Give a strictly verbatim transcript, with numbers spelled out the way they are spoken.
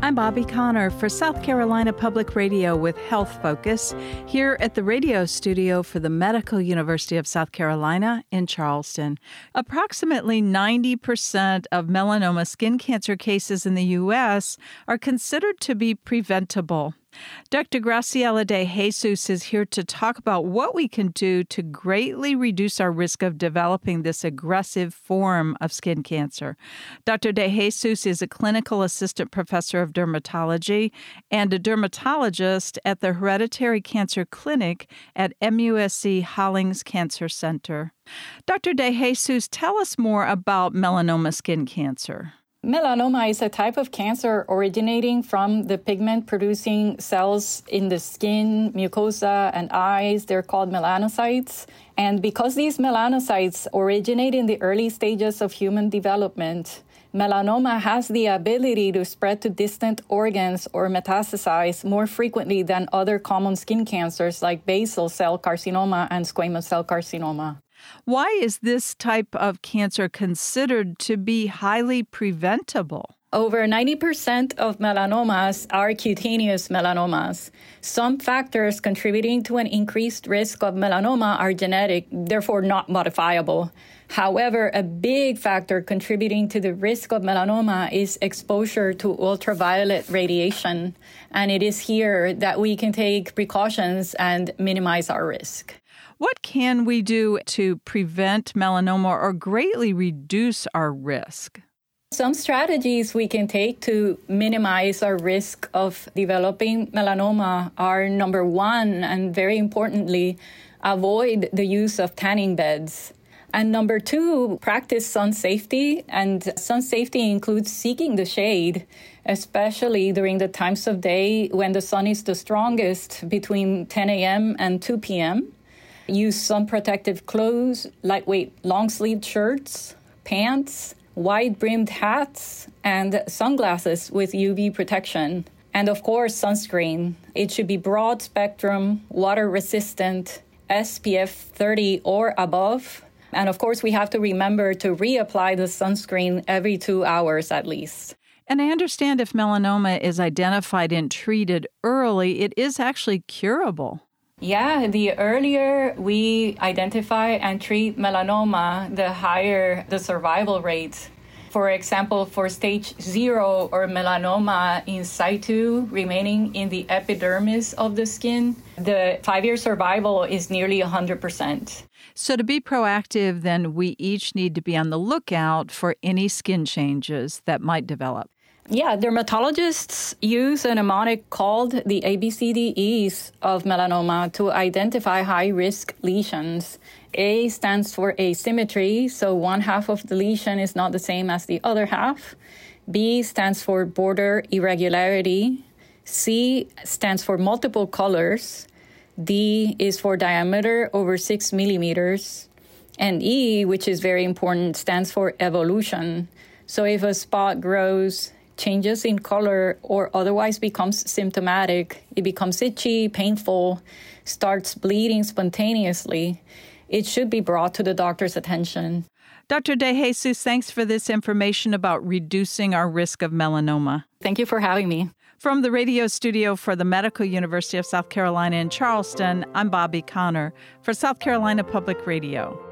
I'm Bobby Connor for South Carolina Public Radio with Health Focus here at the radio studio for the Medical University of South Carolina in Charleston. Approximately ninety percent of melanoma skin cancer cases in the U S are considered to be preventable. Doctor Graciela de Jesus is here to talk about what we can do to greatly reduce our risk of developing this aggressive form of skin cancer. Doctor de Jesus is a clinical assistant professor of dermatology and a dermatologist at the Hereditary Cancer Clinic at M U S C Hollings Cancer Center. Doctor de Jesus, tell us more about melanoma skin cancer. Melanoma is a type of cancer originating from the pigment-producing cells in the skin, mucosa, and eyes. They're called melanocytes. And because these melanocytes originate in the early stages of human development, melanoma has the ability to spread to distant organs or metastasize more frequently than other common skin cancers like basal cell carcinoma and squamous cell carcinoma. Why is this type of cancer considered to be highly preventable? Over ninety percent of melanomas are cutaneous melanomas. Some factors contributing to an increased risk of melanoma are genetic, therefore not modifiable. However, a big factor contributing to the risk of melanoma is exposure to ultraviolet radiation, and it is here that we can take precautions and minimize our risk. What can we do to prevent melanoma or greatly reduce our risk? Some strategies we can take to minimize our risk of developing melanoma are, number one, and very importantly, avoid the use of tanning beds. And number two, practice sun safety. And sun safety includes seeking the shade, especially during the times of day when the sun is the strongest between ten a.m. and two p.m. Use sun protective clothes, lightweight long-sleeved shirts, pants, wide-brimmed hats, and sunglasses with U V protection. And of course, sunscreen. It should be broad spectrum, water resistant, S P F thirty or above. And of course, we have to remember to reapply the sunscreen every two hours at least. And I understand if melanoma is identified and treated early, it is actually curable. Yeah, the earlier we identify and treat melanoma, the higher the survival rate. For example, for stage zero or melanoma in situ remaining in the epidermis of the skin, the five-year survival is nearly one hundred percent. So to be proactive, then we each need to be on the lookout for any skin changes that might develop. Yeah, dermatologists use a mnemonic called the A B C D Es of melanoma to identify high-risk lesions. A stands for asymmetry, so one half of the lesion is not the same as the other half. B stands for border irregularity. C stands for multiple colors. D is for diameter over six millimeters. And E, which is very important, stands for evolution. So if a spot grows, changes in color, or otherwise becomes symptomatic, it becomes itchy, painful, starts bleeding spontaneously, it should be brought to the doctor's attention. Doctor de Jesus, thanks for this information about reducing our risk of melanoma. Thank you for having me. From the radio studio for the Medical University of South Carolina in Charleston, I'm Bobby Connor for South Carolina Public Radio.